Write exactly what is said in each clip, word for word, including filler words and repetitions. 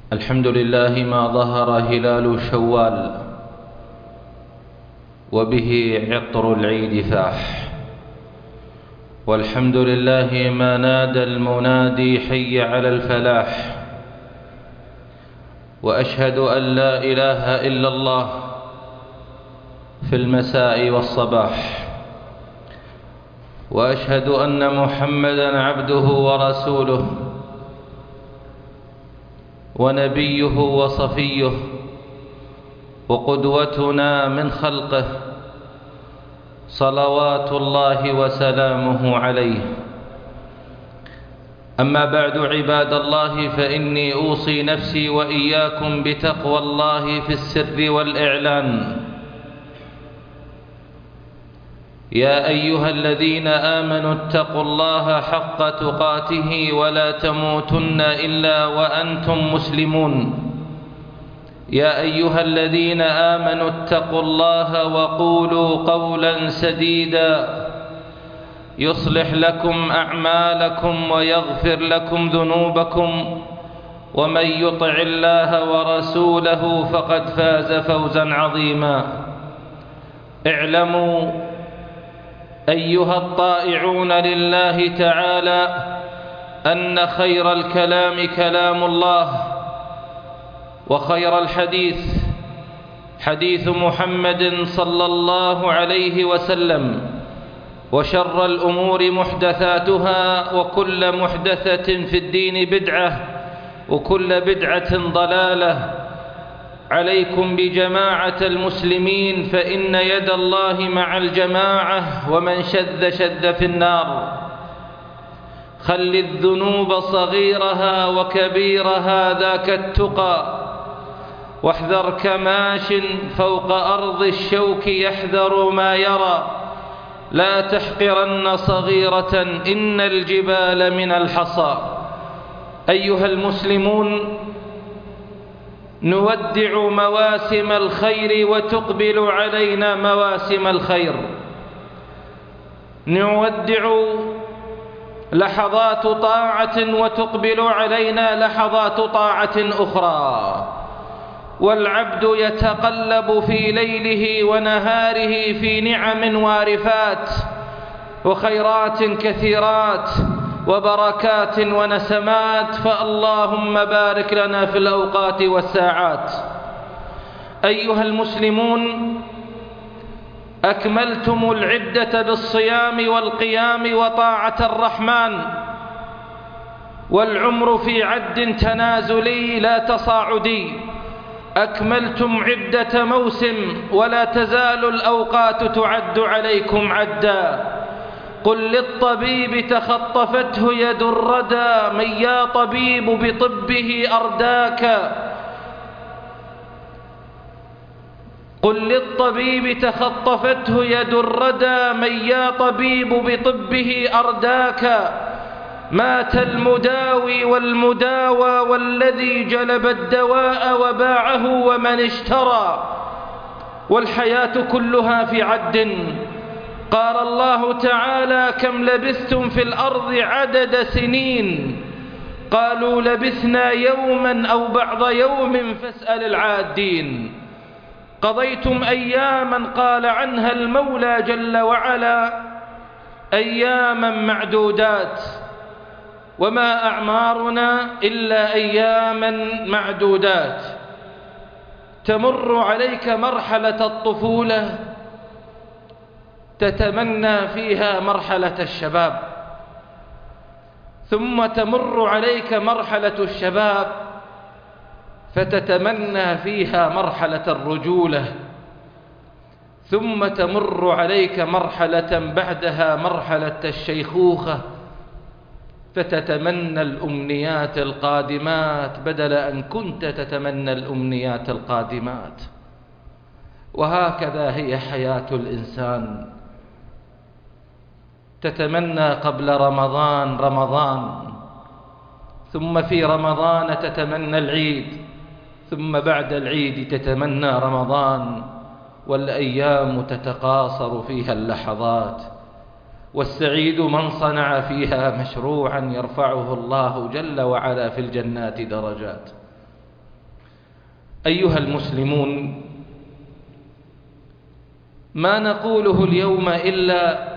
الحمد لله ما ظهر هلال شوال وبه عطر العيد فاح، والحمد لله ما نادى المنادي حي على الفلاح، وأشهد أن لا إله إلا الله في المساء والصباح، وأشهد أن محمدًا عبده ورسوله ونبيه وصفيه وقدوتنا من خلقه، صلوات الله وسلامه عليه. أما بعد، عباد الله، فإني أوصي نفسي وإياكم بتقوى الله في السر والإعلان. يا أيها الذين آمنوا اتقوا الله حق تقاته ولا تموتن إلا وأنتم مسلمون. يا أيها الذين آمنوا اتقوا الله وقولوا قولا سديدا يصلح لكم أعمالكم ويغفر لكم ذنوبكم، ومن يطع الله ورسوله فقد فاز فوزا عظيما. اعلموا أيها الطائعون لله تعالى أن خير الكلام كلام الله، وخير الحديث حديث محمد صلى الله عليه وسلم، وشر الأمور محدثاتها، وكل محدثة في الدين بدعة، وكل بدعة ضلالة. عليكم بجماعة المسلمين، فإن يد الله مع الجماعة، ومن شذ شذ في النار. خل الذنوب صغيرها وكبيرها ذاك التقى، واحذر كماش فوق أرض الشوك يحذر ما يرى. لا تحقرن صغيرة إن الجبال من الحصى. أيها المسلمون، نودع مواسم الخير وتقبل علينا مواسم الخير. نودع لحظات طاعة وتقبل علينا لحظات طاعة أخرى، والعبد يتقلب في ليله ونهاره في نعم وارفات وخيرات كثيرات وبركات ونسمات، فاللهم بارك لنا في الأوقات والساعات. أيها المسلمون، أكملتم العدة بالصيام والقيام وطاعة الرحمن، والعمر في عد تنازلي لا تصاعدي. أكملتم عدة موسم، ولا تزال الأوقات تعد عليكم عدا. قل للطبيب تخطفته يد الردى، من يا طبيب بطبه أرداك. قل للطبيب تخطفته يد الردى، من يا طبيب بطبه أرداك. مات المداوي والمداوى، والذي جلب الدواء وباعه ومن اشترى، والحياة كلها في عد. قال الله تعالى: كم لبثتم في الأرض عدد سنين؟ قالوا لبثنا يوما أو بعض يوم فاسأل العادين. قضيتم أياما قال عنها المولى جل وعلا: أياما معدودات، وما أعمارنا إلا أياما معدودات. تمر عليك مرحلة الطفولة تتمنى فيها مرحلة الشباب، ثم تمر عليك مرحلة الشباب فتتمنى فيها مرحلة الرجولة، ثم تمر عليك مرحلة بعدها مرحلة الشيخوخة فتتمنى الأمنيات القادمات بدل أن كنت تتمنى الأمنيات القادمات. وهكذا هي حياة الإنسان. تتمنى قبل رمضان رمضان، ثم في رمضان تتمنى العيد، ثم بعد العيد تتمنى رمضان، والأيام تتقاصر فيها اللحظات. والسعيد من صنع فيها مشروعا يرفعه الله جل وعلا في الجنات درجات. أيها المسلمون، ما نقوله اليوم إلا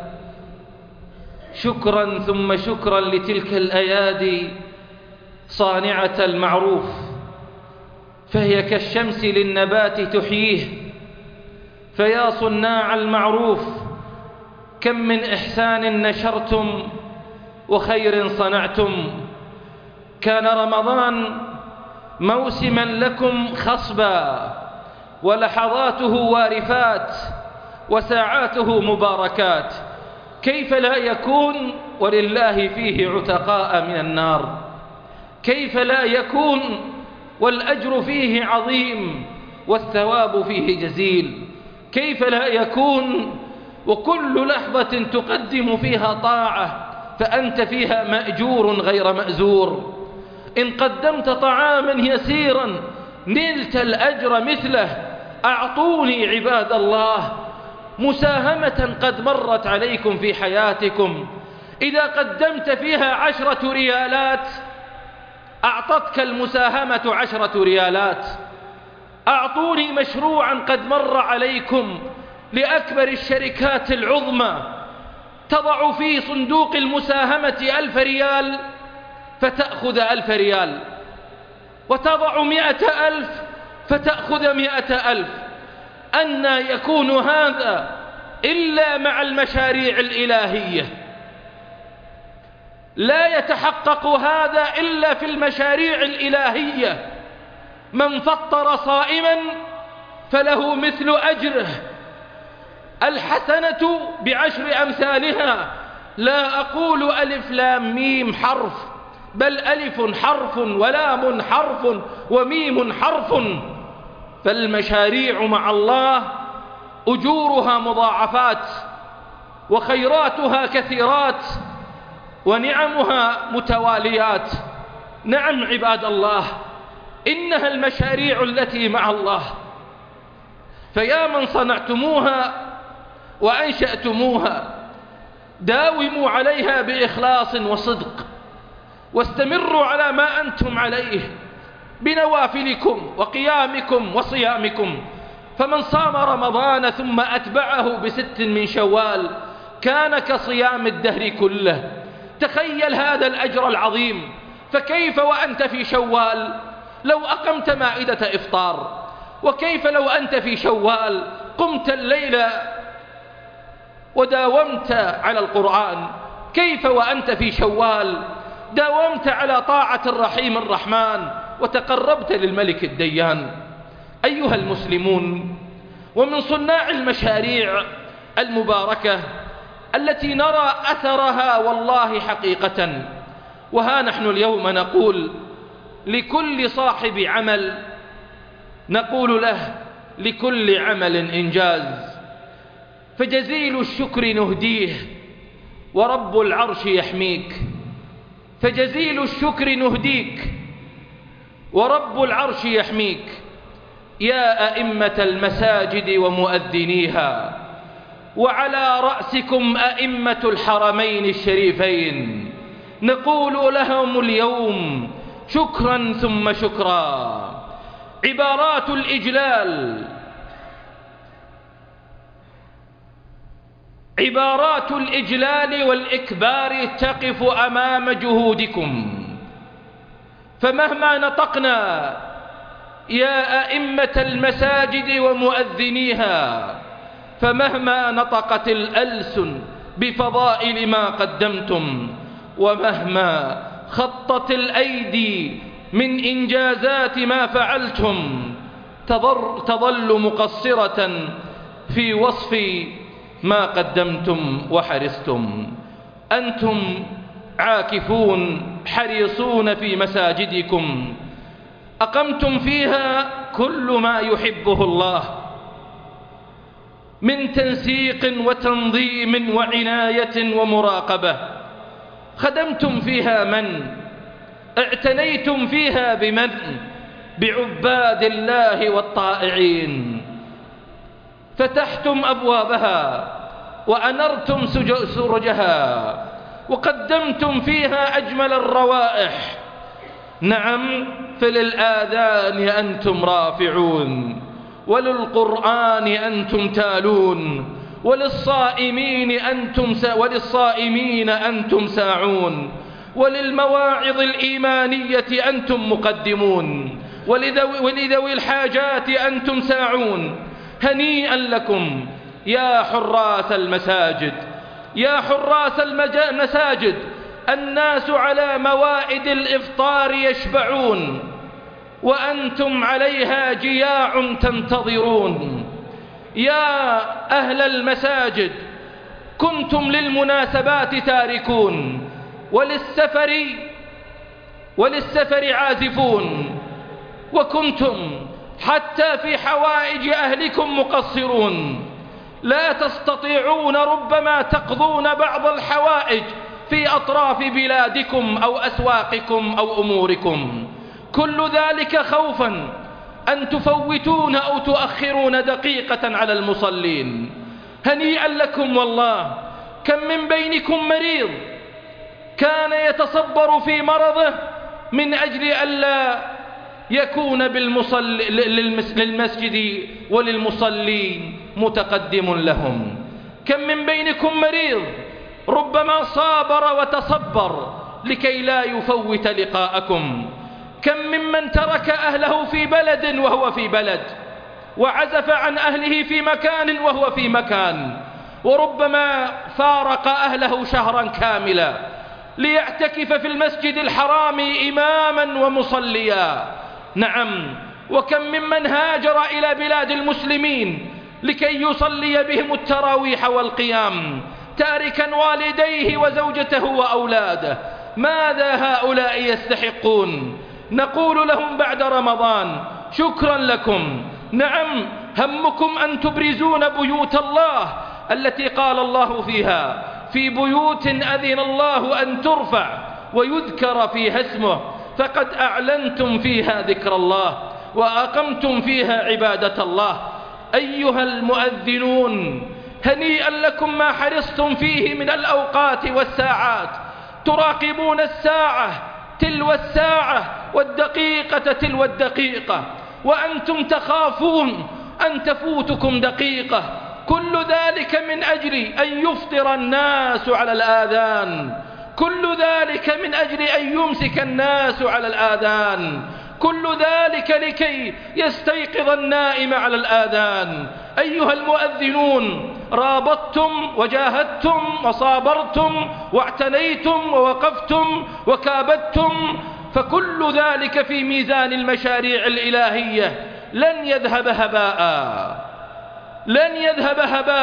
شكرا ثم شكرا لتلك الأيادي صانعة المعروف، فهي كالشمس للنبات تحييه. فيا صناع المعروف، كم من إحسان نشرتم وخير صنعتم. كان رمضان موسما لكم خصبا، ولحظاته وارفات وساعاته مباركات. كيف لا يكون ولله فيه عتقاء من النار؟ كيف لا يكون والأجر فيه عظيم والثواب فيه جزيل؟ كيف لا يكون وكل لحظة تقدم فيها طاعة فأنت فيها مأجور غير مأزور؟ إن قدمت طعاما يسيرا نلت الأجر مثله. أعطوني عباد الله مساهمة قد مرت عليكم في حياتكم، إذا قدمت فيها عشرة ريالات أعطتك المساهمة عشرة ريالات. أعطوني مشروعا قد مر عليكم لأكبر الشركات العظمى، تضع في صندوق المساهمة ألف ريال فتأخذ ألف ريال، وتضع مئة ألف فتأخذ مئة ألف. أن يكون هذا إلا مع المشاريع الإلهية؟ لا يتحقق هذا إلا في المشاريع الإلهية. من فطر صائما فله مثل أجره، الحسنة بعشر أمثالها. لا أقول ألف لام ميم حرف، بل ألف حرف ولام حرف وميم حرف. فالمشاريع مع الله أجورها مضاعفات، وخيراتها كثيرات، ونعمها متواليات. نعم عباد الله، إنها المشاريع التي مع الله. فيا من صنعتموها وأنشأتموها، داوموا عليها بإخلاص وصدق، واستمروا على ما أنتم عليه بنوافلكم وقيامكم وصيامكم. فمن صام رمضان ثم أتبعه بست من شوال كان كصيام الدهر كله. تخيل هذا الأجر العظيم. فكيف وأنت في شوال لو أقمت مائدة إفطار؟ وكيف لو أنت في شوال قمت الليل وداومت على القرآن؟ كيف وأنت في شوال داومت على طاعة الرحيم الرحمن وتقربت للملك الديان؟ أيها المسلمون، ومن صناع المشاريع المباركة التي نرى أثرها والله حقيقة، وها نحن اليوم نقول لكل صاحب عمل، نقول له لكل عمل إنجاز، فجزيل الشكر نهديه ورب العرش يحميك. فجزيل الشكر نهديك ورب العرش يحميك. يا أئمة المساجد ومؤذنيها، وعلى رأسكم أئمة الحرمين الشريفين، نقول لهم اليوم شكرا ثم شكرا. عبارات الإجلال، عبارات الإجلال والإكبار تقف أمام جهودكم. فمهما نطقنا يا أئمة المساجد ومؤذنيها، فمهما نطقت الألسن بفضائل ما قدمتم، ومهما خطت الأيدي من إنجازات ما فعلتم، تظل مقصرة في وصف ما قدمتم وحرصتم. أنتم عاكفون حريصون في مساجدكم، أقمتم فيها كل ما يحبه الله من تنسيق وتنظيم وعناية ومراقبة. خدمتم فيها من؟ اعتنيتم فيها بمن؟ بعباد الله والطائعين. فتحتم أبوابها وأنرتم سرجها، وقدمتم فيها أجمل الروائح، نعم، فللآذان أنتم رافعون، وللقرآن أنتم تالون، وللصائمين أنتم سا وللصائمين أنتم ساعون، وللمواعظ الإيمانية أنتم مقدمون، ولذوي, ولذوي الحاجات أنتم ساعون. هنيئا لكم يا حراس المساجد، يا حراس المساجد، الناس على موائد الإفطار يشبعون وأنتم عليها جياع تنتظرون. يا أهل المساجد، كنتم للمناسبات تاركون، وللسفر وللسفر عازفون، وكنتم حتى في حوائج أهلكم مقصرون، لا تستطيعون ربما تقضون بعض الحوائج في أطراف بلادكم أو أسواقكم أو أموركم، كل ذلك خوفا أن تفوتون أو تؤخرون دقيقة على المصلين. هنيئا لكم والله. كم من بينكم مريض كان يتصبر في مرضه من أجل ألا يكون بالمصل... للمسجد وللمصلين متقدم لهم. كم من بينكم مريض ربما صابر وتصبر لكي لا يفوت لقاءكم. كم ممن ترك أهله في بلد وهو في بلد، وعزف عن أهله في مكان وهو في مكان، وربما فارق أهله شهرا كاملا ليعتكف في المسجد الحرام إماما ومصليا. نعم، وكم ممن هاجر إلى بلاد المسلمين لكي يصلي بهم التراويح والقيام، تاركا والديه وزوجته وأولاده. ماذا هؤلاء يستحقون؟ نقول لهم بعد رمضان شكرا لكم. نعم، همكم أن تبرزون بيوت الله التي قال الله فيها: في بيوت أذن الله أن ترفع ويذكر فيها اسمه، فقد أعلنتم فيها ذكر الله وأقمتم فيها عبادة الله. أيها المؤذنون، هنيئا لكم ما حرصتم فيه من الأوقات والساعات، تراقبون الساعة تلو الساعة والدقيقة تلو الدقيقة، وأنتم تخافون أن تفوتكم دقيقة. كل ذلك من أجل أن يفطر الناس على الآذان، كل ذلك من أجل أن يمسك الناس على الآذان، كل ذلك لكي يستيقظ النائم على الآذان. أيها المؤذنون، رابطتم وجاهدتم وصابرتم واعتنيتم ووقفتم وكابدتم، فكل ذلك في ميزان المشاريع الإلهية لن يذهب هباء، لن يذهب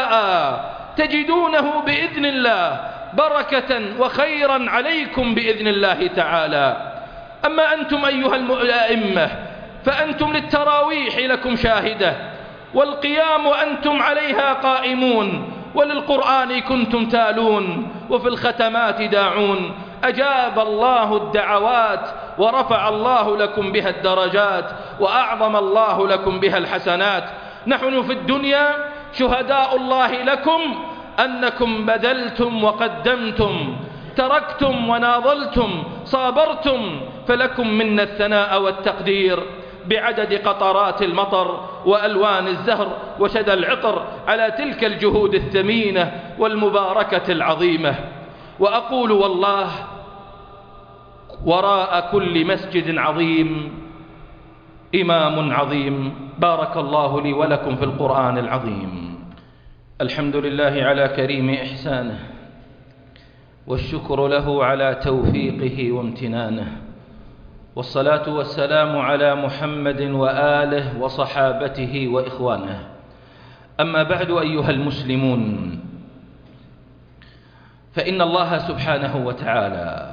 هباء، تجدونه بإذن الله بركة وخيرا عليكم بإذن الله تعالى. أما أنتم أيها الأئمة فأنتم للتراويح لكم شاهدة، والقيام أنتم عليها قائمون، وللقرآن كنتم تالون، وفي الختمات داعون. أجاب الله الدعوات ورفع الله لكم بها الدرجات، وأعظم الله لكم بها الحسنات. نحن في الدنيا شهداء الله لكم أنكم بذلتم وقدمتم، تركتم وناضلتم، صابرتم، فلكم منا الثناء والتقدير بعدد قطرات المطر وألوان الزهر وشدى العطر على تلك الجهود الثمينة والمباركة العظيمة. وأقول والله، وراء كل مسجد عظيم إمام عظيم. بارك الله لي ولكم في القرآن العظيم. الحمد لله على كريم إحسانه، والشكر له على توفيقه وامتنانه، والصلاة والسلام على محمد وآله وصحابته وإخوانه. أما بعد، أيها المسلمون، فإن الله سبحانه وتعالى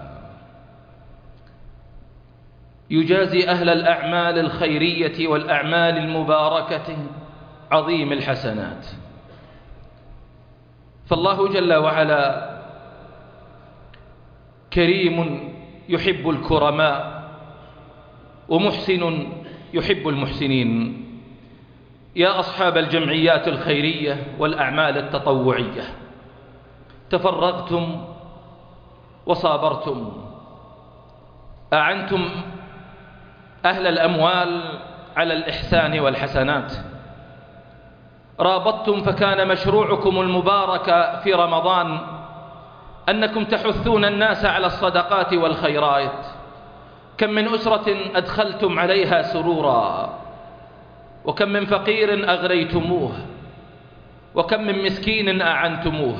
يجازي أهل الأعمال الخيرية والأعمال المباركة عظيم الحسنات. فالله جل وعلا كريم يحب الكرماء، ومحسن يحب المحسنين. يا أصحاب الجمعيات الخيرية والأعمال التطوعية، تفرغتم وصابرتم، أعنتم أهل الأموال على الإحسان والحسنات، رابطتم فكان مشروعكم المبارك في رمضان أنكم تحثون الناس على الصدقات والخيرات. كم من أسرة أدخلتم عليها سرورا، وكم من فقير أغريتموه، وكم من مسكين أعنتموه،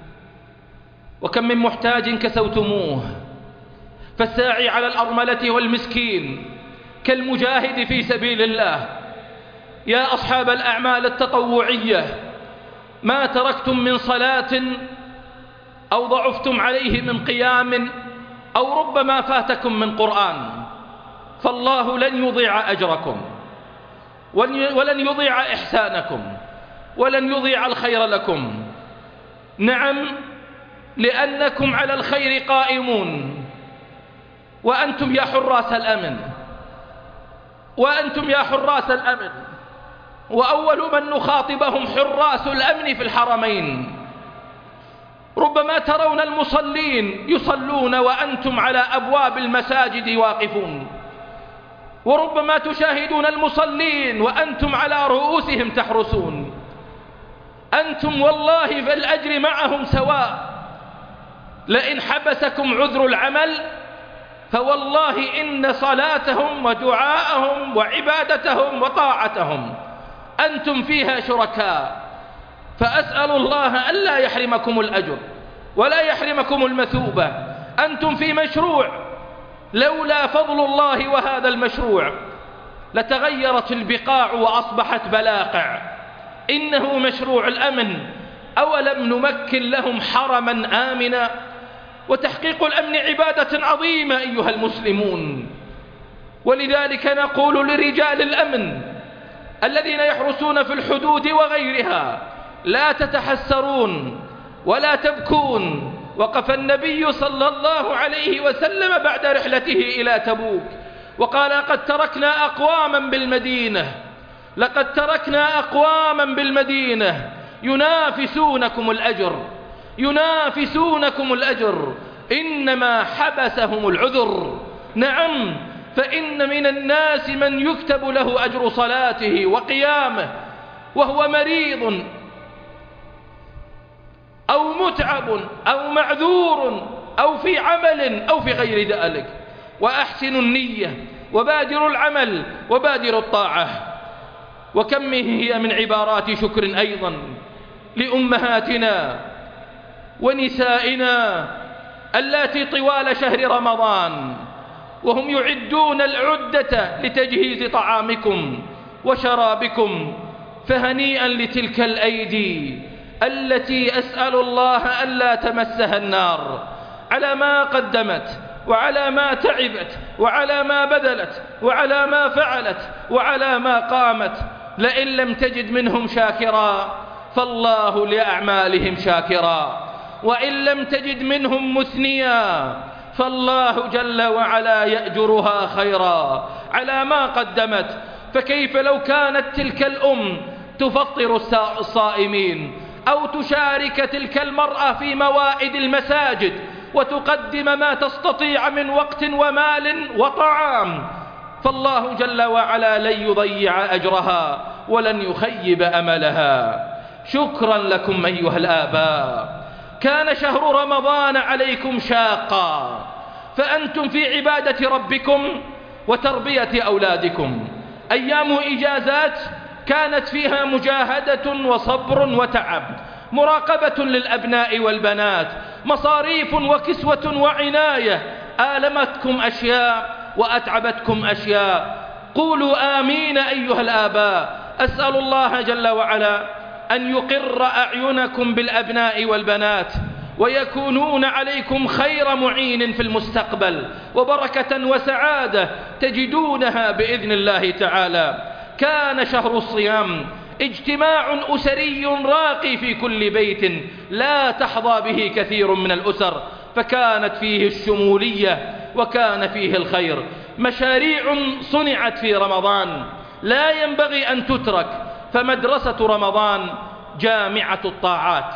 وكم من محتاج كسوتموه. فالساعي على الأرملة والمسكين كالمجاهد في سبيل الله. يا أصحاب الأعمال التطوعية، ما تركتم من صلاة أو ضعفتم عليه من قيام أو ربما فاتكم من قرآن، فالله لن يضيع أجركم ولن يضيع إحسانكم ولن يضيع الخير لكم. نعم، لأنكم على الخير قائمون، وأنتم يا حراس الأمن، وأنتم يا حراس الأمن، وأول من نخاطبهم حراس الأمن في الحرمين. ربما ترون المصلين يصلون وأنتم على أبواب المساجد واقفون، وربما تشاهدون المصلين وأنتم على رؤوسهم تحرسون. أنتم والله في الأجر معهم سواء. لئن حبسكم عذر العمل فوالله إن صلاتهم ودعاءهم وعبادتهم وطاعتهم أنتم فيها شركاء. فأسأل الله ألا يحرمكم الأجر ولا يحرمكم المثوبة. أنتم في مشروع، لولا فضل الله وهذا المشروع لتغيرت البقاع وأصبحت بلاقع. إنه مشروع الأمن. أولم نمكن لهم حرما آمنا؟ وتحقيق الأمن عبادة عظيمة أيها المسلمون. ولذلك نقول لرجال الأمن الذين يحرسون في الحدود وغيرها: لا تتحسرون ولا تبكون. وقف النبي صلى الله عليه وسلم بعد رحلته إلى تبوك وقال: قد تركنا أقواما بالمدينة لقد تركنا أقواما بالمدينة ينافسونكم الأجر ينافسونكم الأجر إنما حبسهم العذر. نعم، فإن من الناس من يكتب له أجر صلاته وقيامه وهو مريض أو متعب أو معذور أو في عمل أو في غير ذلك. وأحسنوا النية وبادروا العمل وبادروا الطاعة. وكم هي من عبارات شكر أيضا لأمهاتنا ونسائنا اللاتي طوال شهر رمضان وهم يعدون العدة لتجهيز طعامكم وشرابكم. فهنيئا لتلك الأيدي التي أسأل الله ألا تمسها النار على ما قدمت وعلى ما تعبت وعلى ما بذلت وعلى ما فعلت وعلى ما قامت. لئن لم تجد منهم شاكرا فالله لأعمالهم شاكرا، وإن لم تجد منهم مثنيا فالله جل وعلا يأجرها خيرا على ما قدمت. فكيف لو كانت تلك الأم تفطر الصائمين أو تشارك تلك المرأة في موائد المساجد وتقدم ما تستطيع من وقت ومال وطعام، فالله جل وعلا لن يضيع أجرها ولن يخيب أملها. شكرا لكم أيها الآباء. كان شهر رمضان عليكم شاقا، فأنتم في عبادة ربكم وتربية أولادكم. أيام إجازات كانت فيها مجاهدة وصبر وتعب، مراقبة للأبناء والبنات، مصاريف وكسوة وعناية. آلمتكم أشياء وأتعبتكم أشياء. قولوا آمين أيها الآباء. أسأل الله جل وعلا أن يقر أعينكم بالأبناء والبنات ويكونون عليكم خير معين في المستقبل وبركة وسعادة تجدونها بإذن الله تعالى. كان شهر الصيام اجتماع أسري راقي في كل بيت لا تحظى به كثير من الأسر، فكانت فيه الشمولية وكان فيه الخير. مشاريع صنعت في رمضان لا ينبغي أن تترك. فمدرسة رمضان جامعة الطاعات،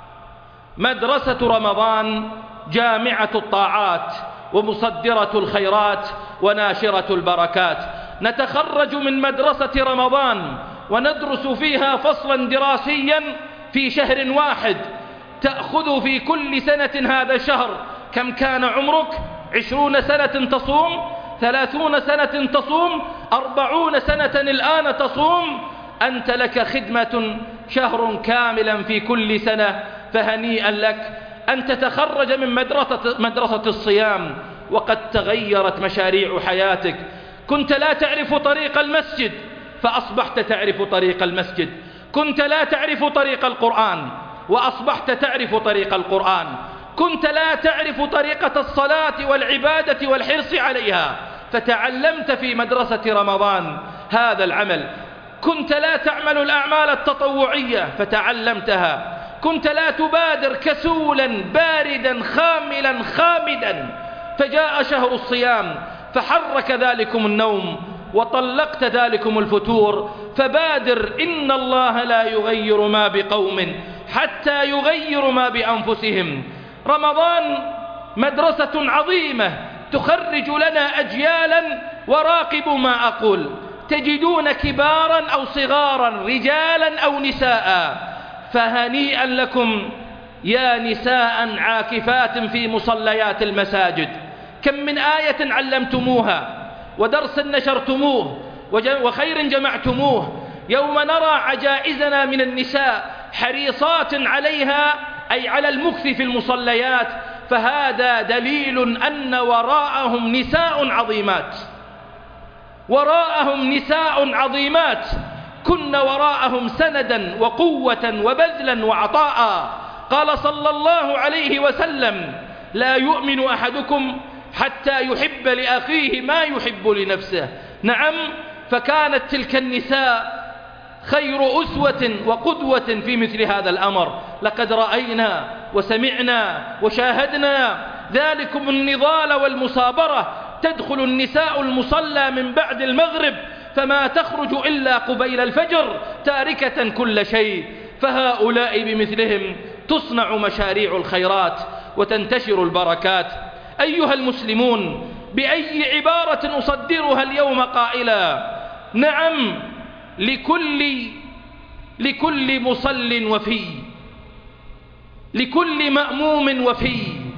مدرسة رمضان جامعة الطاعات ومصدرة الخيرات وناشرة البركات. نتخرج من مدرسة رمضان وندرس فيها فصلا دراسيا في شهر واحد، تأخذ في كل سنة هذا الشهر. كم كان عمرك؟ عشرون سنة تصوم، ثلاثون سنة تصوم، أربعون سنة الآن تصوم. أنت لك خدمة شهر كاملا في كل سنة، فهنيئا لك أن تتخرج من مدرسة, مدرسة الصيام وقد تغيرت مشاريع حياتك. كنت لا تعرف طريق المسجد فأصبحت تعرف طريق المسجد، كنت لا تعرف طريق القرآن وأصبحت تعرف طريق القرآن، كنت لا تعرف طريقة الصلاة والعبادة والحرص عليها فتعلمت في مدرسة رمضان هذا العمل. كنت لا تعمل الأعمال التطوعية فتعلمتها، كنت لا تبادر كسولا باردا خاملا خامدا، فجاء شهر الصيام فحرك ذلكم النوم وطلقت ذلكم الفتور. فبادر، إن الله لا يغير ما بقوم حتى يغيروا ما بأنفسهم. رمضان مدرسة عظيمة تخرج لنا أجيالا، وراقبوا ما أقول، تجدون كبارا أو صغارا، رجالا أو نساء. فهنيئا لكم يا نساء عاكفات في مصليات المساجد، كم من آية علمتموها ودرس نشرتموه وخير جمعتموه. يوم نرى عجائزنا من النساء حريصات عليها، أي على المكث في المصليات، فهذا دليل أن وراءهم نساء عظيمات، وراءهم نساء عظيمات كن وراءهم سندا وقوة وبذلا وعطاء. قال صلى الله عليه وسلم: لا يؤمن أحدكم حتى يحب لأخيه ما يحب لنفسه. نعم، فكانت تلك النساء خير أسوة وقدوة في مثل هذا الأمر. لقد رأينا وسمعنا وشاهدنا ذلكم النضال والمصابرة. تدخل النساء المصلى من بعد المغرب فما تخرج إلا قبيل الفجر تاركة كل شيء. فهؤلاء بمثلهم تصنع مشاريع الخيرات وتنتشر البركات. أيها المسلمون، بأي عبارة أصدرها اليوم قائلا: نعم، لكل لكل مصل وفي، لكل مأموم وفي،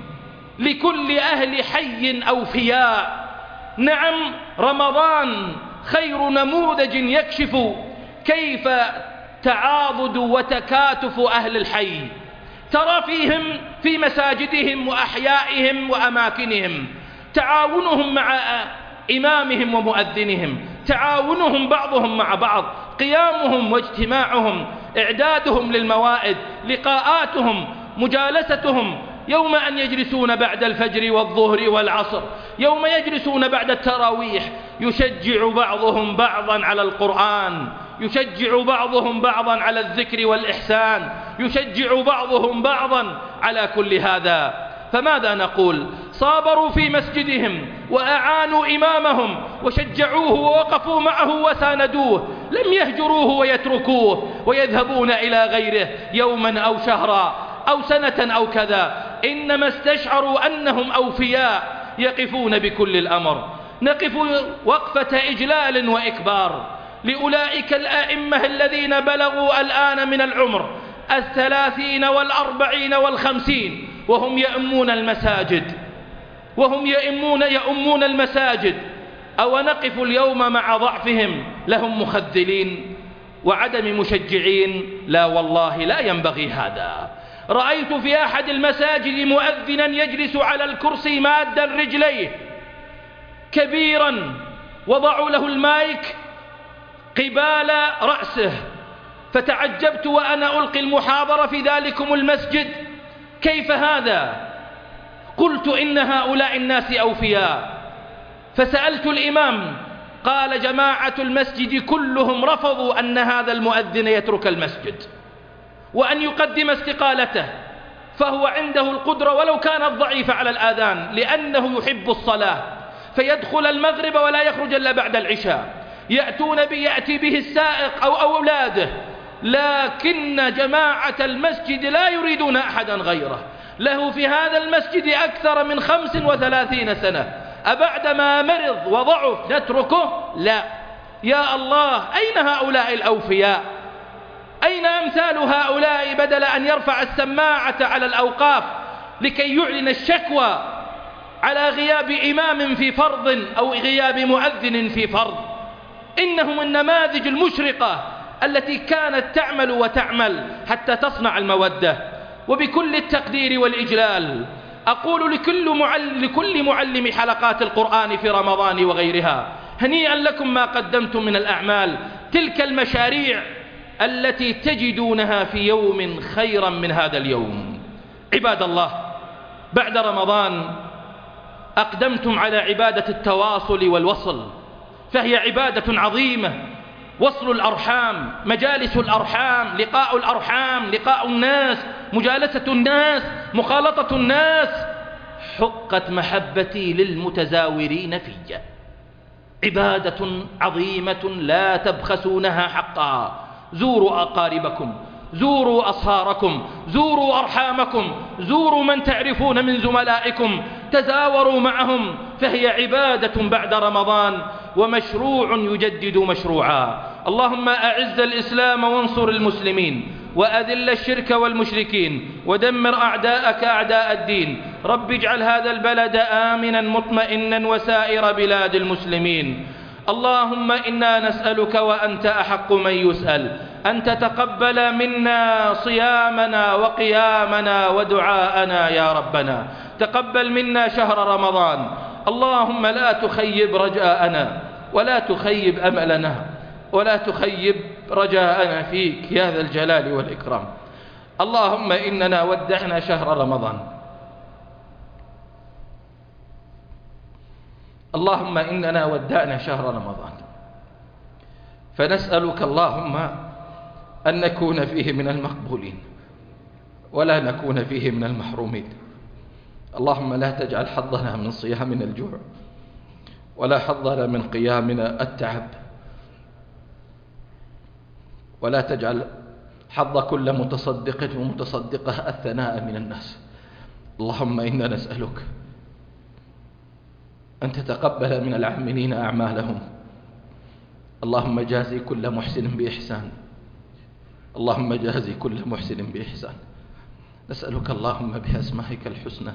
لكل أهل حي أوفياء. نعم، رمضان خير نموذج يكشف كيف تعاضد وتكاتف أهل الحي. ترى فيهم في مساجدهم وأحيائهم وأماكنهم تعاونهم مع إمامهم ومؤذنهم، تعاونهم بعضهم مع بعض، قيامهم واجتماعهم، إعدادهم للموائد، لقاءاتهم، مجالستهم، يوم أن يجلسون بعد الفجر والظهر والعصر، يوم يجلسون بعد التراويح، يشجع بعضهم بعضا على القرآن، يشجع بعضهم بعضا على الذكر والإحسان، يشجع بعضهم بعضا على كل هذا. فماذا نقول؟ صابروا في مسجدهم وأعانوا إمامهم وشجعوه ووقفوا معه وساندوه، لم يهجروه ويتركوه ويذهبون إلى غيره يوما أو شهرا أو سنة أو كذا، إنما استشعروا أنهم أوفياء يقفون بكل الأمر. نقف وقفة إجلال وإكبار لأولئك الآئمة الذين بلغوا الآن من العمر الثلاثين والأربعين والخمسين وهم يأمون المساجد، وهم يأمون يأمون المساجد. أو نقف اليوم مع ضعفهم لهم مخذلين وعدم مشجعين؟ لا والله، لا ينبغي هذا. رأيت في أحد المساجد مؤذنا يجلس على الكرسي مادا رجليه كبيرا، وضعوا له المايك قبال رأسه، فتعجبت وأنا ألقي المحاضرة في ذلكم المسجد: كيف هذا؟ قلت إن هؤلاء الناس أوفياء. فسألت الإمام، قال: جماعة المسجد كلهم رفضوا أن هذا المؤذن يترك المسجد وأن يقدم استقالته، فهو عنده القدرة ولو كانت ضعيفة على الآذان، لأنه يحب الصلاة، فيدخل المغرب ولا يخرج إلا بعد العشاء، يأتون به يأتي به السائق أو أولاده، لكن جماعة المسجد لا يريدون أحدا غيره. له في هذا المسجد أكثر من خمس وثلاثين سنة، أبعدما مرض وضعف نتركه؟ لا. يا الله، أين هؤلاء الأوفياء؟ أين أمثال هؤلاء بدل أن يرفع السماعة على الأوقاف لكي يعلن الشكوى على غياب إمام في فرض أو غياب مؤذن في فرض؟ إنهم النماذج المشرقة التي كانت تعمل وتعمل حتى تصنع المودة. وبكل التقدير والإجلال أقول لكل معلم, لكل معلم حلقات القرآن في رمضان وغيرها: هنيئا لكم ما قدمتم من الأعمال، تلك المشاريع التي تجدونها في يوم خيرا من هذا اليوم. عباد الله، بعد رمضان أقدمتم على عبادة التواصل والوصل، فهي عبادة عظيمة. وصل الأرحام، مجالس الأرحام، لقاء الأرحام، لقاء الناس، مجالسة الناس، مخالطة الناس. حقت محبتي للمتزاورين في، عبادة عظيمة لا تبخسونها حقها. زوروا أقاربكم، زوروا أصهاركم، زوروا أرحامكم، زوروا من تعرفون من زملائكم، تزاوروا معهم، فهي عبادة بعد رمضان ومشروع يجدد مشروعا. اللهم أعز الإسلام وانصر المسلمين، وأذل الشرك والمشركين، ودمر أعداءك أعداء الدين. رب اجعل هذا البلد آمنا مطمئنا وسائر بلاد المسلمين. اللهم إنا نسألك وأنت أحق من يسأل أن تتقبل منا صيامنا وقيامنا ودعاءنا يا ربنا. تقبل منا شهر رمضان. اللهم لا تخيب رجاءنا ولا تخيب أملنا ولا تخيب رجاءنا فيك يا ذا الجلال والإكرام. اللهم إننا ودعنا شهر رمضان. اللهم إننا ودعنا شهر رمضان، فنسألك اللهم أن نكون فيه من المقبولين ولا نكون فيه من المحرومين. اللهم لا تجعل حظنا من صيامنا الجوع ولا حظنا من قيامنا التعب، ولا تجعل حظ كل متصدق ومتصدقة الثناء من الناس. اللهم إنا نسألك أن تتقبل من العاملين أعمالهم. اللهم جازي كل محسن بإحسان. اللهم جازي كل محسن بإحسان. نسألك اللهم بأسمائك الحسنى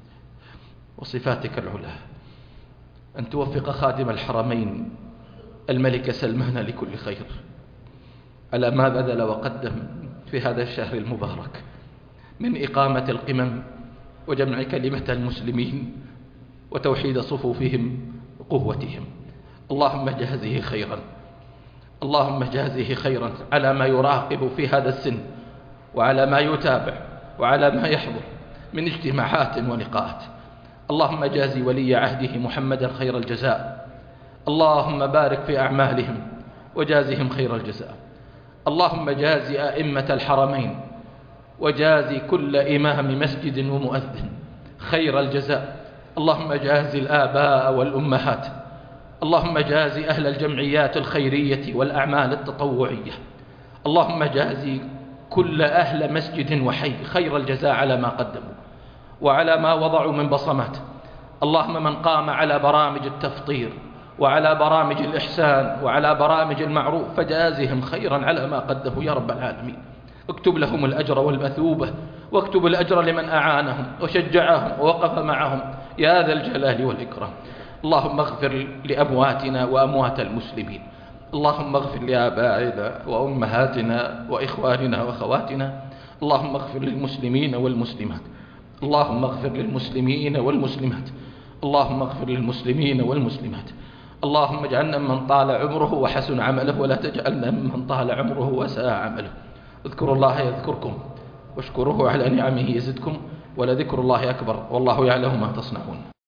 وصفاتك العلى أن توفق خادم الحرمين الملك سلمان لكل خير على ما بذل وقدم في هذا الشهر المبارك من إقامة القمم وجمع كلمة المسلمين وتوحيد صفوفهم وقوتهم. اللهم جازه خيرا، اللهم جازه خيرا على ما يراقب في هذا السن وعلى ما يتابع وعلى ما يحضر من اجتماعات ولقاءات. اللهم جازي ولي عهده محمدا خير الجزاء. اللهم بارك في أعمالهم وجازهم خير الجزاء. اللهم جازي أئمة الحرمين وجازي كل إمام مسجد ومؤذن خير الجزاء. اللهم جازي الآباء والأمهات. اللهم جازي أهل الجمعيات الخيرية والأعمال التطوعية. اللهم جازي كل أهل مسجد وحي خير الجزاء على ما قدموا وعلى ما وضعوا من بصمات. اللهم من قام على برامج التفطير وعلى برامج الإحسان وعلى برامج المعروف فجازهم خيرا على ما قدموا يا رب العالمين. اكتب لهم الأجر والمثوبة، واكتب الأجر لمن أعانهم وشجعهم ووقف معهم يا ذا الجلال والإكرام. اللهم اغفر لأمواتنا وأموات المسلمين. اللهم اغفر لآبائنا وأمهاتنا وإخواننا وأخواتنا. اللهم اغفر للمسلمين والمسلمات. اللهم اغفر للمسلمين والمسلمات. اللهم اغفر للمسلمين والمسلمات. اللهم اجعلنا من طال عمره وحسن عمله، ولا تجعلنا من طال عمره وساء عمله. اذكروا الله يذكركم واشكروه على نعمه يزدكم، ولذكر الله أكبر والله يعلم ما تصنعون.